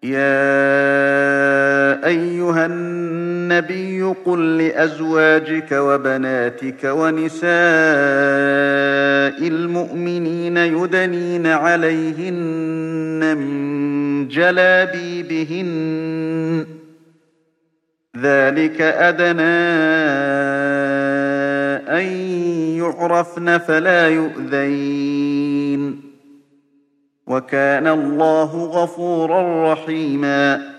يا أيها النبي قل لأزواجك وبناتك ونساء المؤمنين يدنين عليهن من جلابيبهن ذلك أدنى أن يعرفن فلا يؤذين وكان الله غفورا رحيما